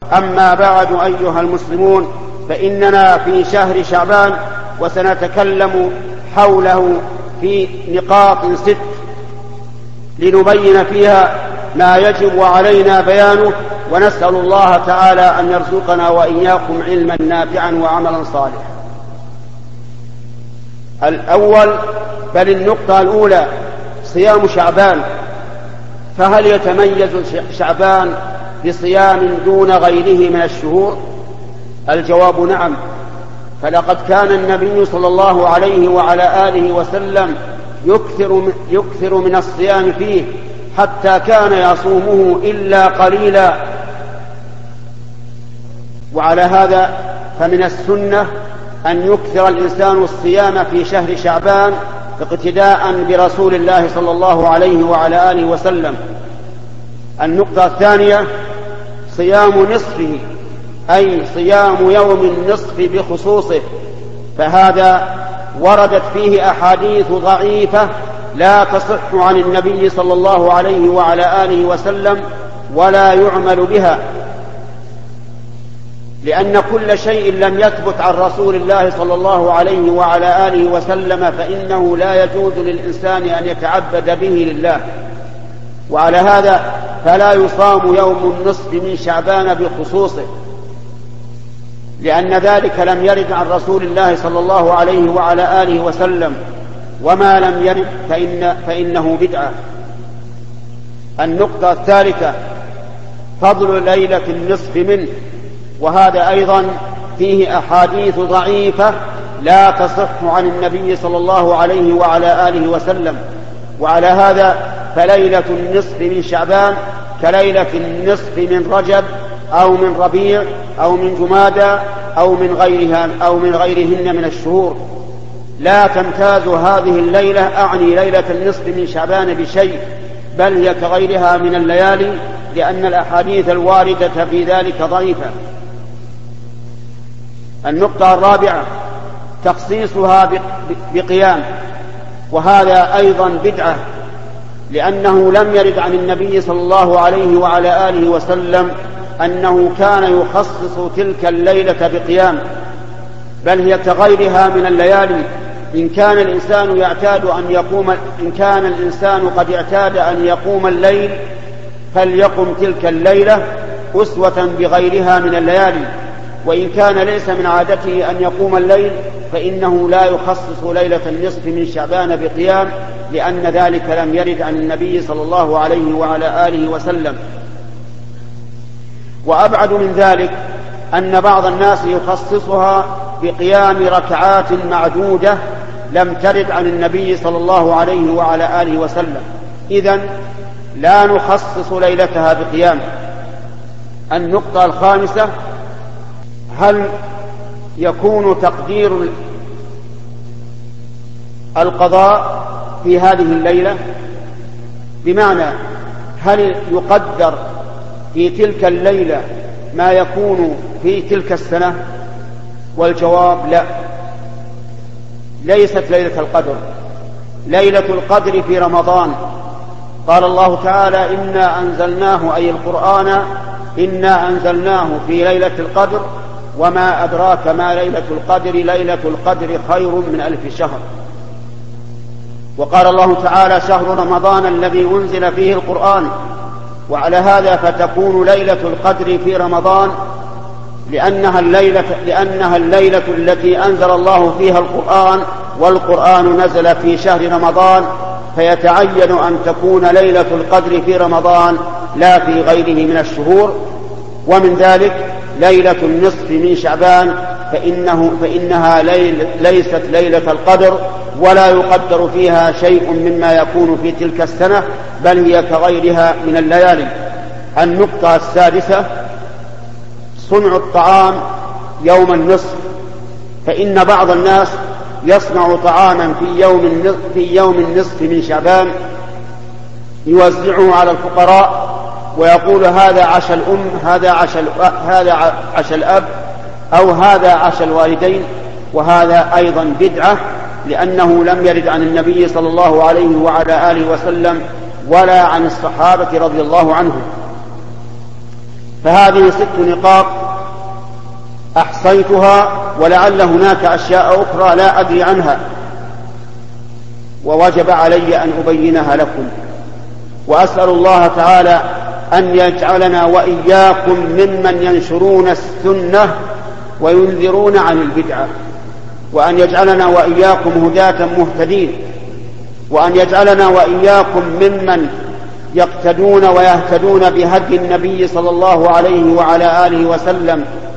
أما بعد أيها المسلمون، فإننا في شهر شعبان وسنتكلم حوله في نقاط 6 لنبين فيها ما يجب علينا بيانه، ونسأل الله تعالى أن يرزقنا وإياكم علما نافعا وعملا صالحا. بل النقطة الأولى صيام شعبان. فهل يتميز شعبان بصيام دون غيره من الشهور؟ الجواب نعم. فلقد كان النبي صلى الله عليه وعلى آله وسلم يكثر من الصيام فيه، حتى كان يصومه إلا قليلا. وعلى هذا فمن السنة أن يكثر الإنسان الصيام في شهر شعبان اقتداء برسول الله صلى الله عليه وعلى آله وسلم. النقطة الثانية صيام نصفه، أي صيام يوم النصف بخصوصه، فهذا وردت فيه أحاديث ضعيفة لا تصح عن النبي صلى الله عليه وعلى آله وسلم ولا يعمل بها، لأن كل شيء لم يثبت عن رسول الله صلى الله عليه وعلى آله وسلم فإنه لا يجوز للإنسان أن يتعبد به لله. وعلى هذا فلا يصام يوم النصف من شعبان بخصوصه، لأن ذلك لم يرد عن رسول الله صلى الله عليه وعلى آله وسلم، وما لم يرد فإنه بدعة. النقطة الثالثة فضل ليلة النصف منه، وهذا أيضا فيه أحاديث ضعيفة لا تصح عن النبي صلى الله عليه وعلى آله وسلم. وعلى هذا فليلة النصف من شعبان كليلة النصف من رجب أو من ربيع أو من جمادى أو من غيرهن من الشهور. لا تمتاز هذه الليلة، أعني ليلة النصف من شعبان، بشيء، بل هي كغيرها من الليالي، لأن الأحاديث الواردة في ذلك ضعيفة. النقطة الرابعة تخصيصها بقيام، وهذا أيضا بدعة، لأنه لم يرد عن النبي صلى الله عليه وعلى آله وسلم أنه كان يخصص تلك الليلة بقيام، بل هي كغيرها من الليالي. إن كان الإنسان قد اعتاد أن يقوم الليل فليقم تلك الليلة أسوة بغيرها من الليالي، وإن كان ليس من عادته أن يقوم الليل فإنه لا يخصص ليلة النصف من شعبان بقيام، لأن ذلك لم يرد عن النبي صلى الله عليه وعلى آله وسلم. وأبعد من ذلك أن بعض الناس يخصصها بقيام ركعات معدودة لم ترد عن النبي صلى الله عليه وعلى آله وسلم، إذن لا نخصص ليلتها بقيام. النقطة الخامسة هل يكون تقدير القضاء في هذه الليلة؟ بمعنى هل يقدر في تلك الليلة ما يكون في تلك السنة؟ والجواب لا، ليست ليلة القدر. ليلة القدر في رمضان، قال الله تعالى: إنا أنزلناه، أي القرآن، إنا أنزلناه في ليلة القدر وما أدراك ما ليلة القدر، ليلة القدر خير من 1000 شهر. وقال الله تعالى: شهر رمضان الذي أنزل فيه القرآن. وعلى هذا فتكون ليلة القدر في رمضان لأنها الليلة التي أنزل الله فيها القرآن، والقرآن نزل في شهر رمضان، فيتعين أن تكون ليلة القدر في رمضان لا في غيره من الشهور. ومن ذلك ليلة النصف من شعبان، فإنها ليست ليلة القدر، ولا يقدر فيها شيء مما يكون في تلك السنة، بل هي كغيرها من الليالي. النقطة السادسة صنع الطعام يوم النصف، فإن بعض الناس يصنع طعاما في يوم النصف من شعبان يوزعه على الفقراء، ويقول: هذا عشاء الأم، هذا عشاء الأب، أو هذا عشاء الوالدين. وهذا أيضا بدعة، لأنه لم يرد عن النبي صلى الله عليه وعلى آله وسلم ولا عن الصحابة رضي الله عنهم. فهذه 6 نقاط أحصيتها، ولعل هناك أشياء أخرى لا أدري عنها، ووجب علي أن أبينها لكم. وأسأل الله تعالى أن يجعلنا وإياكم ممن ينشرون السنة وينذرون عن البدعة، وأن يجعلنا وإياكم هداة مهتدين، وأن يجعلنا وإياكم ممن يقتدون ويهتدون بهدي النبي صلى الله عليه وعلى آله وسلم